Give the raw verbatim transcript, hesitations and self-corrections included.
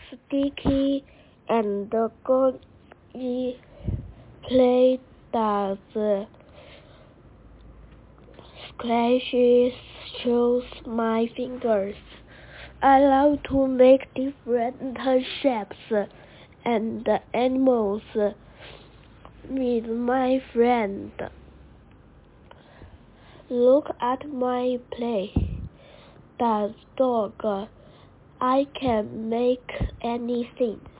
sticky and gooey play that scratches shows my fingers. I love to make different shapes and animals with my friend. Look at my play. That dog, I can make anything.